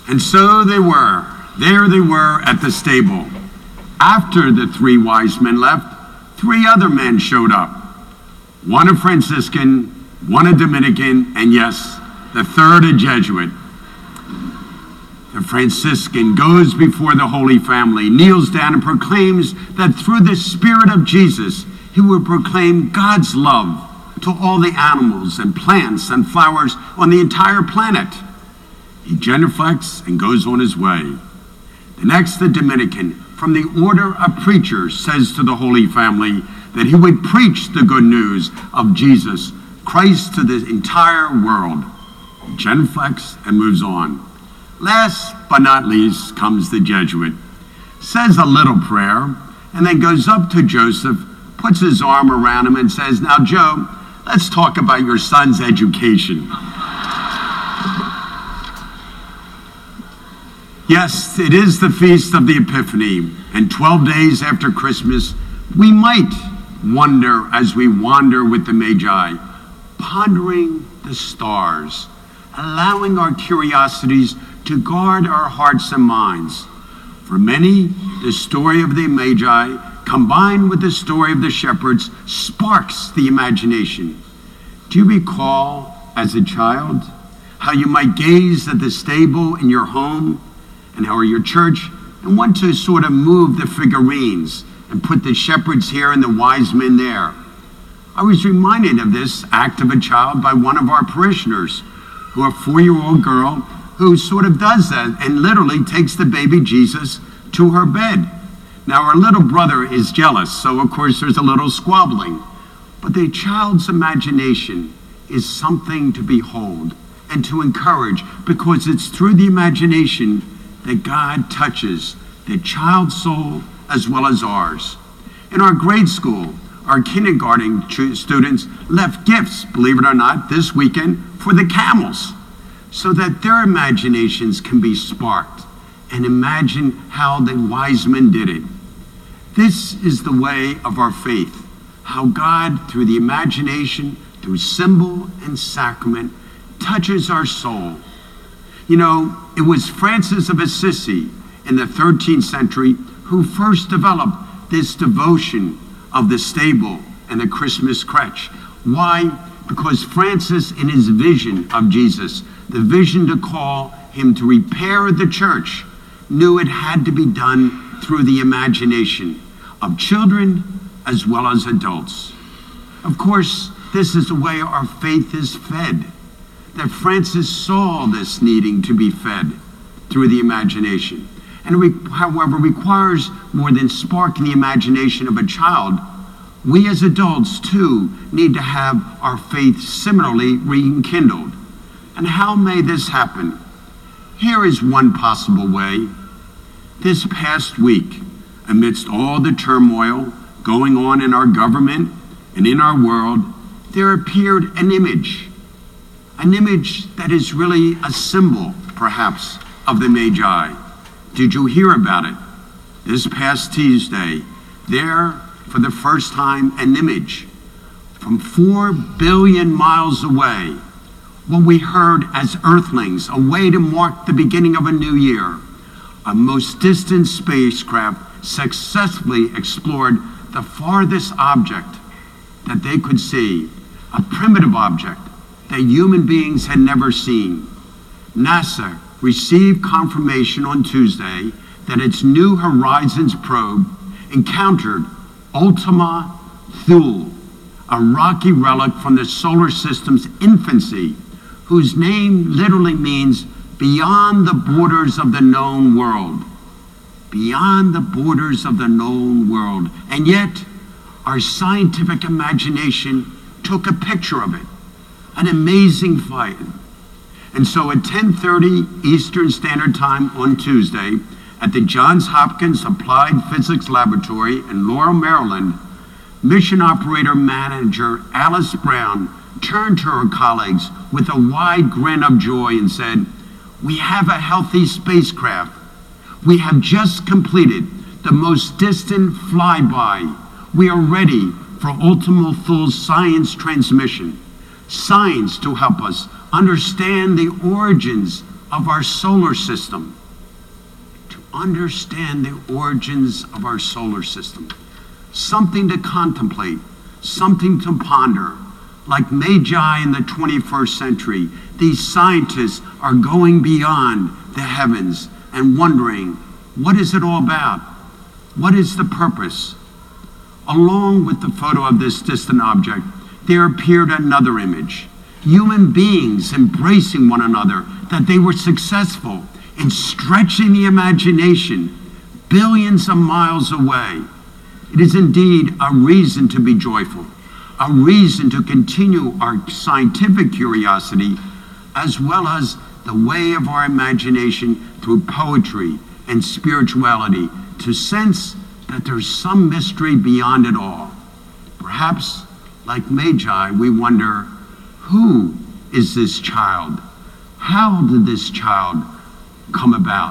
And so they were. There they were at the stable. After the three wise men left, three other men showed up. One a Franciscan, one a Dominican, and yes, the third a Jesuit. The Franciscan goes before the Holy Family, kneels down and proclaims that through the Spirit of Jesus, he will proclaim God's love to all the animals and plants and flowers on the entire planet. He genuflects and goes on his way. The next, the Dominican, from the order of preachers, says to the Holy Family that he would preach the good news of Jesus Christ to the entire world. He genuflects and moves on. Last but not least comes the Jesuit, says a little prayer, and then goes up to Joseph, puts his arm around him and says, "Now, Joe, let's talk about your son's education." Yes, it is the Feast of the Epiphany, and 12 days after Christmas, we might wonder as we wander with the Magi, pondering the stars, allowing our curiosities to guard our hearts and minds. For many, the story of the Magi, combined with the story of the shepherds, sparks the imagination. Do you recall, as a child, how you might gaze at the stable in your home and or your church and want to sort of move the figurines and put the shepherds here and the wise men there? I was reminded of this act of a child by one of our parishioners, who a 4-year-old girl who sort of does that and literally takes the baby Jesus to her bed. Now, our little brother is jealous, so of course there's a little squabbling. But the child's imagination is something to behold and to encourage, because it's through the imagination that God touches the child's soul as well as ours. In our grade school, our kindergarten students left gifts, believe it or not, this weekend for the camels, so that their imaginations can be sparked and imagine how the wise men did it. This is the way of our faith, how God, through the imagination, through symbol and sacrament, touches our soul. You know, it was Francis of Assisi in the 13th century who first developed this devotion of the stable and the Christmas crèche. Why? Because Francis, in his vision of Jesus, the vision to call him to repair the church, knew it had to be done through the imagination of children as well as adults. Of course, this is the way our faith is fed. That Francis saw this needing to be fed through the imagination. And however, requires more than sparking the imagination of a child. We as adults, too, need to have our faith similarly rekindled. And how may this happen? Here is one possible way. This past week, amidst all the turmoil going on in our government and in our world, there appeared an image that is really a symbol, perhaps, of the Magi. Did you hear about it? This past Tuesday, there, for the first time, an image from 4 billion miles away, what we heard as earthlings, a way to mark the beginning of a new year. A most distant spacecraft successfully explored the farthest object that they could see, a primitive object that human beings had never seen. NASA received confirmation on Tuesday that its New Horizons probe encountered Ultima Thule, a rocky relic from the solar system's infancy, whose name literally means beyond the borders of the known world. Beyond the borders of the known world. And yet, our scientific imagination took a picture of it. An amazing fight. And so at 10:30 Eastern Standard Time on Tuesday, at the Johns Hopkins Applied Physics Laboratory in Laurel, Maryland, mission operator manager Alice Brown turned to her colleagues with a wide grin of joy and said, "We have a healthy spacecraft. We have just completed the most distant flyby. We are ready for Ultima Thule's science transmission. Science to help us understand the origins of our solar system, to understand the origins of our solar system. Something to contemplate, something to ponder. Like Magi in the 21st century, these scientists are going beyond the heavens and wondering, what is it all about? What is the purpose? Along with the photo of this distant object, there appeared another image. Human beings embracing one another, that they were successful in stretching the imagination billions of miles away. It is indeed a reason to be joyful, a reason to continue our scientific curiosity, as well as the way of our imagination through poetry and spirituality, to sense that there's some mystery beyond it all. Perhaps, like Magi, we wonder, who is this child? How did this child come about?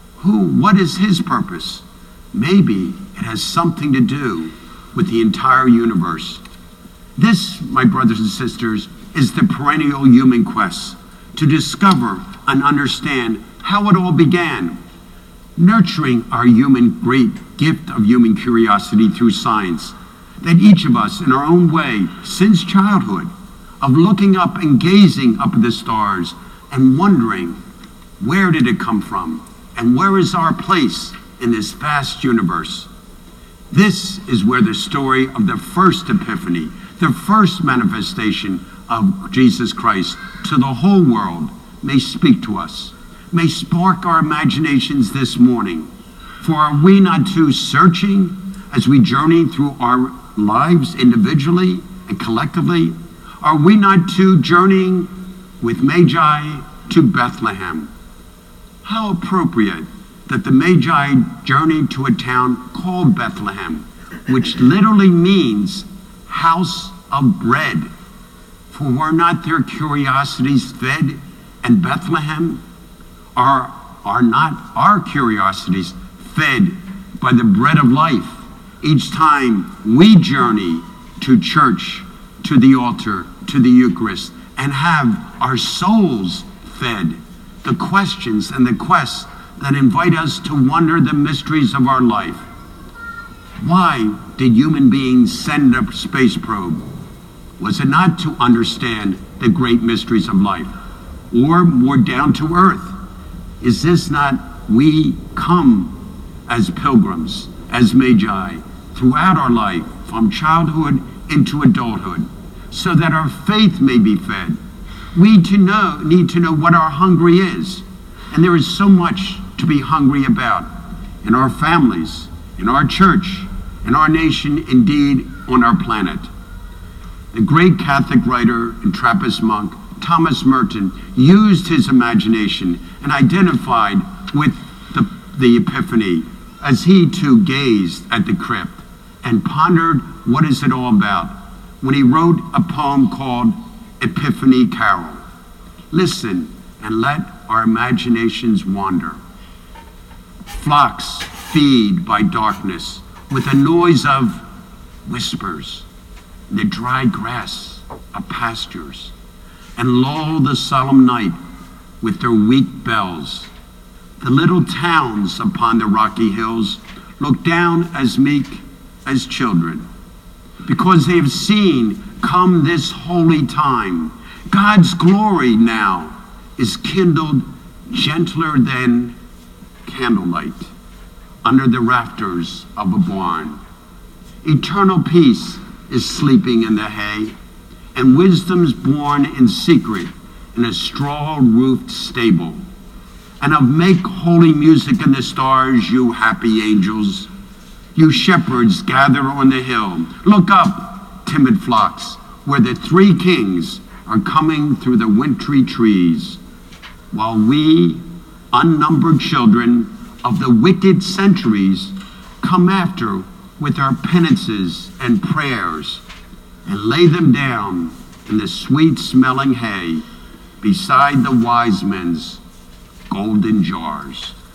What is his purpose? Maybe it has something to do with the entire universe. This, my brothers and sisters, is the perennial human quest to discover and understand how it all began, nurturing our great gift of human curiosity through science, that each of us in our own way, since childhood, of looking up and gazing up at the stars and wondering, where did it come from? And where is our place in this vast universe? This is where the story of the first Epiphany, the first manifestation of Jesus Christ to the whole world, may speak to us, may spark our imaginations this morning. For are we not too searching as we journey through our lives individually and collectively? Are we not too journeying with Magi to Bethlehem? How appropriate that the Magi journeyed to a town called Bethlehem, which literally means house of bread. For were not their curiosities fed in Bethlehem? Are not our curiosities fed by the bread of life each time we journey to church, to the altar, to the Eucharist, and have our souls fed? The questions and the quests that invite us to wonder the mysteries of our life. Why did human beings send a space probe? Was it not to understand the great mysteries of life, or more down to earth? Is this not we come as pilgrims, as Magi, throughout our life, from childhood into adulthood, so that our faith may be fed? We need to know what our hungry is. And there is so much to be hungry about in our families, in our church, in our nation, indeed on our planet. The great Catholic writer and Trappist monk, Thomas Merton, used his imagination and identified with the Epiphany as he too gazed at the crypt and pondered what is it all about when he wrote a poem called Epiphany Carol. Listen and let our imaginations wander. Flocks feed by darkness with a noise of whispers, the dry grass of pastures, and lull the solemn night with their weak bells. The little towns upon the rocky hills look down as meek as children, because they have seen come this holy time. God's glory now is kindled gentler than candlelight under the rafters of a barn. Eternal peace is sleeping in the hay, and wisdom's born in secret in a straw-roofed stable. And of make holy music in the stars, you happy angels. You shepherds gather on the hill. Look up, timid flocks, where the three kings are coming through the wintry trees, while we, unnumbered children of the wicked centuries, come after with our penances and prayers and lay them down in the sweet-smelling hay beside the wise men's golden jars.